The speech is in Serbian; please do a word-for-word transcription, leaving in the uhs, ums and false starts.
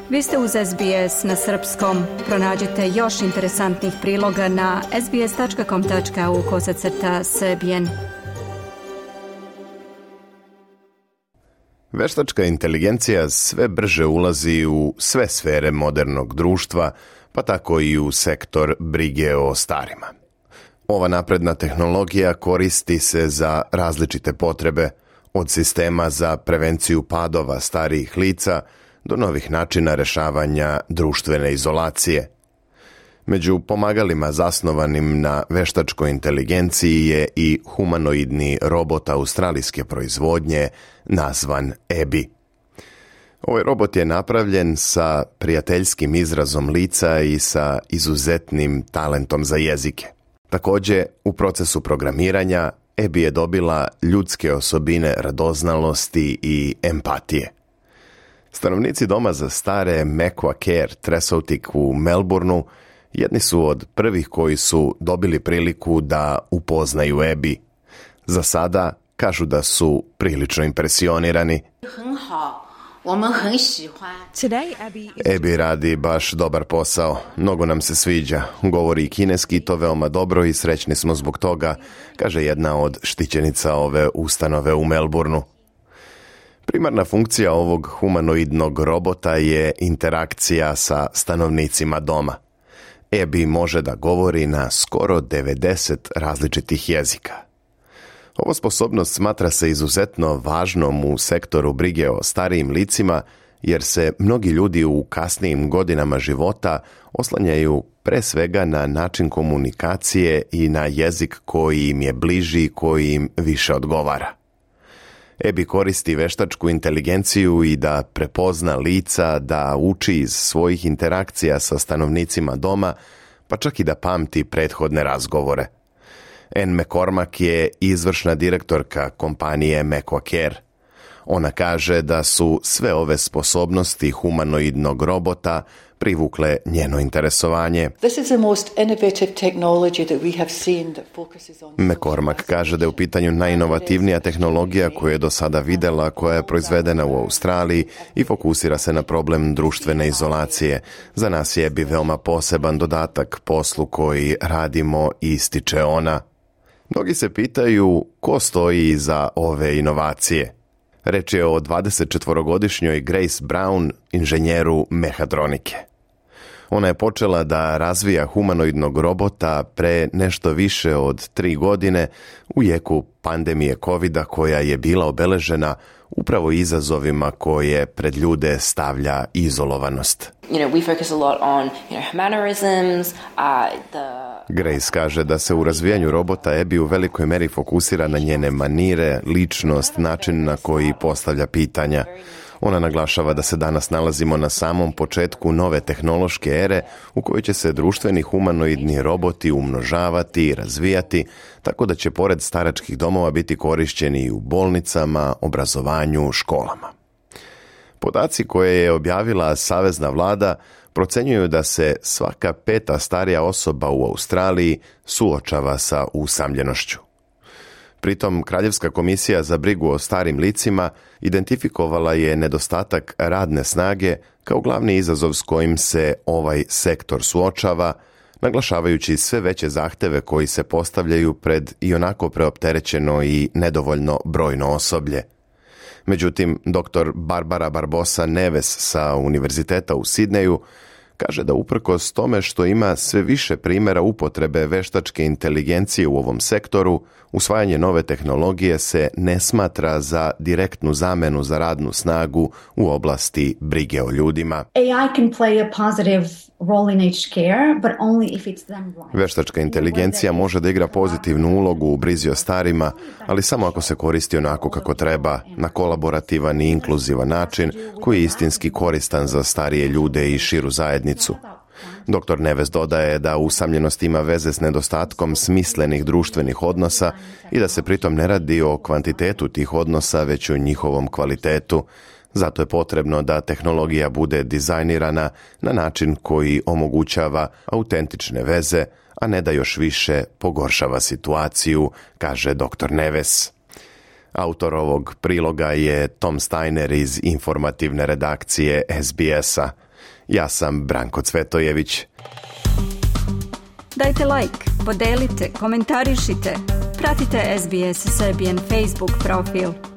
Vi ste uz S B S na srpskom. Pronađite još interesantnih priloga na sbs.com.au kosacrta srbijen. Veštačka inteligencija sve brže ulazi u sve sfere modernog društva, pa tako i u sektor brige o starima. Ova napredna tehnologija koristi se za različite potrebe, od sistema za prevenciju padova starijih lica do novih načina rešavanja društvene izolacije. Među pomagalima zasnovanim na veštačkoj inteligenciji je i humanoidni robot australijske proizvodnje nazvan Abby. Ovaj robot je napravljen sa prijateljskim izrazom lica i sa izuzetnim talentom za jezike. Također, u procesu programiranja Abby je dobila ljudske osobine radoznalosti i empatije. Stanovnici doma za stare Mekwa Care Tresautik u Melbourneu jedni su od prvih koji su dobili priliku da upoznaju Abby. Za sada kažu da su prilično impresionirani. Abby radi baš dobar posao, mnogo nam se sviđa, govori i kineski, to veoma dobro i srećni smo zbog toga, kaže jedna od štićenica ove ustanove u Melbourneu. Primarna funkcija ovog humanoidnog robota je interakcija sa stanovnicima doma. Abby može da govori na skoro devedeset različitih jezika. Ova sposobnost smatra se izuzetno važnom u sektoru brige o starijim licima, jer se mnogi ljudi u kasnijim godinama života oslanjaju pre svega na način komunikacije i na jezik koji im je bliži i koji im više odgovara. Abby koristi veštačku inteligenciju i da prepozna lica, da uči iz svojih interakcija sa stanovnicima doma, pa čak i da pamti prethodne razgovore. Anne McCormack je izvršna direktorka kompanije Mekwa Care. Ona kaže da su sve ove sposobnosti humanoidnog robota privukle njeno interesovanje. McCormack kaže da je u pitanju najinovativnija tehnologija koju je do sada videla, koja je proizvedena u Australiji i fokusira se na problem društvene izolacije. Za nas je bi veoma poseban dodatak poslu koji radimo, ističe ona. Mnogi se pitaju ko stoji iza ove inovacije. Reč je o dvadesetčetvorogodišnjoj Grace Brown, inženjeru mehatronike. Ona je počela da razvija humanoidnog robota pre nešto više od tri godine u jeku pandemije kovida koja je bila obeležena upravo izazovima koje pred ljude stavlja izolovanost. You know, we focus a lot on, you know, mannerisms, uh, the Grace kaže da se u razvijanju robota Abby u velikoj meri fokusira na njene manire, ličnost, način na koji postavlja pitanja. Ona naglašava da se danas nalazimo na samom početku nove tehnološke ere u kojoj će se društveni humanoidni roboti umnožavati i razvijati, tako da će pored staračkih domova biti korišćeni i u bolnicama, obrazovanju, školama. Podaci koje je objavila Savezna vlada procenjuju da se svaka peta starija osoba u Australiji suočava sa usamljenošću. Pritom, Kraljevska komisija za brigu o starim licima identifikovala je nedostatak radne snage kao glavni izazov s kojim se ovaj sektor suočava, naglašavajući sve veće zahteve koji se postavljaju pred ionako preopterećeno i nedovoljno brojno osoblje. Međutim, doktor Barbara Barbosa Neves sa Univerziteta u Sidneju kaže da uprkos tome što ima sve više primjera upotrebe veštačke inteligencije u ovom sektoru, usvajanje nove tehnologije se ne smatra za direktnu zamenu za radnu snagu u oblasti brige o ljudima. A I can play a positive role in aged care, but only if it's done right. Veštačka inteligencija može da igra pozitivnu ulogu u brizi o starima, ali samo ako se koristi onako kako treba, na kolaborativan i inkluzivan način koji je istinski koristan za starije ljude i širu zajednicu. Doktor Neves dodaje da usamljenost ima veze s nedostatkom smislenih društvenih odnosa i da se pritom ne radi o kvantitetu tih odnosa, već o njihovom kvalitetu. Zato je potrebno da tehnologija bude dizajnirana na način koji omogućava autentične veze, a ne da još više pogoršava situaciju, kaže doktor Neves. Autor ovog priloga je Tom Steiner iz informativne redakcije S B S-a. Ja sam Branko Cvetojević. Dajte like, podelite, komentarišite, pratite S B S Serbian Facebook profil.